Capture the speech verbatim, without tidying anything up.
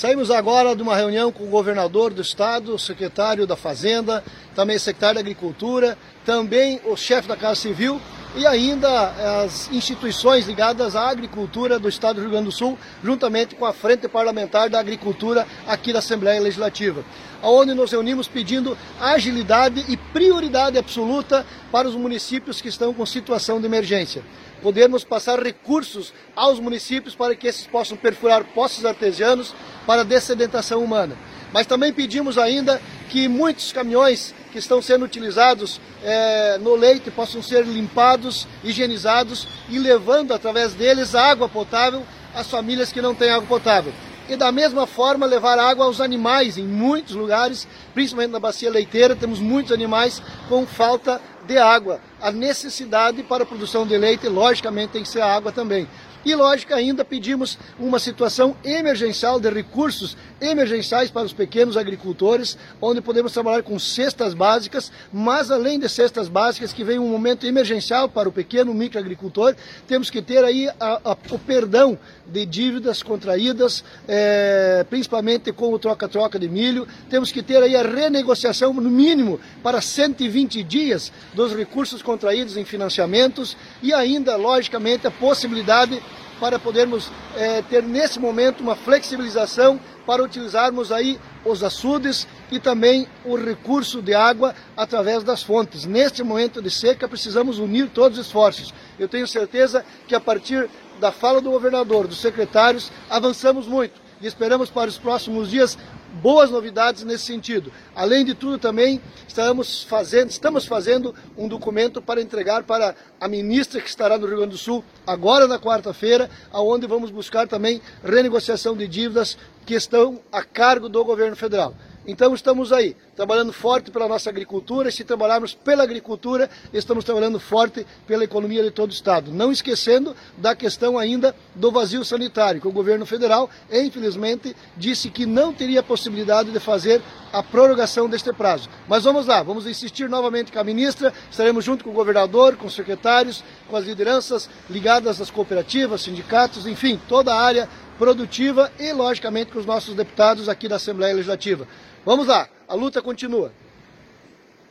Saímos agora de uma reunião com o governador do estado, o secretário da Fazenda, também o secretário da Agricultura, também o chefe da Casa Civil e ainda as instituições ligadas à agricultura do estado do Rio Grande do Sul, juntamente com a Frente Parlamentar da Agricultura aqui da Assembleia Legislativa, onde nos reunimos pedindo agilidade e prioridade absoluta para os municípios que estão com situação de emergência. Podermos passar recursos aos municípios para que esses possam perfurar poços artesianos para dessedentação humana. Mas também pedimos ainda que muitos caminhões que estão sendo utilizados é, no leite possam ser limpados, higienizados e levando através deles água potável às famílias que não têm água potável. E da mesma forma levar água aos animais em muitos lugares, principalmente na bacia leiteira, temos muitos animais com falta de água. A necessidade para a produção de leite, logicamente, tem que ser a água também. E, lógico, ainda pedimos uma situação emergencial de recursos emergenciais para os pequenos agricultores, onde podemos trabalhar com cestas básicas, mas além de cestas básicas, que vem um momento emergencial para o pequeno microagricultor, temos que ter aí a, a, o perdão de dívidas contraídas, é, principalmente com o troca-troca de milho, temos que ter aí a renegociação, no mínimo, para cento e vinte dias dos recursos contraídos em financiamentos e ainda, logicamente, a possibilidade para podermos é, ter nesse momento uma flexibilização para utilizarmos aí os açudes e também o recurso de água através das fontes. Neste momento de seca precisamos unir todos os esforços. Eu tenho certeza que a partir da fala do governador, dos secretários, avançamos muito e esperamos para os próximos dias boas novidades nesse sentido. Além de tudo, também estamos fazendo, estamos fazendo um documento para entregar para a ministra que estará no Rio Grande do Sul agora na quarta-feira, aonde vamos buscar também renegociação de dívidas que estão a cargo do governo federal. Então estamos aí, trabalhando forte pela nossa agricultura, e se trabalharmos pela agricultura, estamos trabalhando forte pela economia de todo o estado. Não esquecendo da questão ainda do vazio sanitário, que o governo federal, infelizmente, disse que não teria possibilidade de fazer a prorrogação deste prazo. Mas vamos lá, vamos insistir novamente com a ministra, estaremos junto com o governador, com os secretários, com as lideranças ligadas às cooperativas, sindicatos, enfim, toda a área produtiva e, logicamente, com os nossos deputados aqui da Assembleia Legislativa. Vamos lá, a luta continua.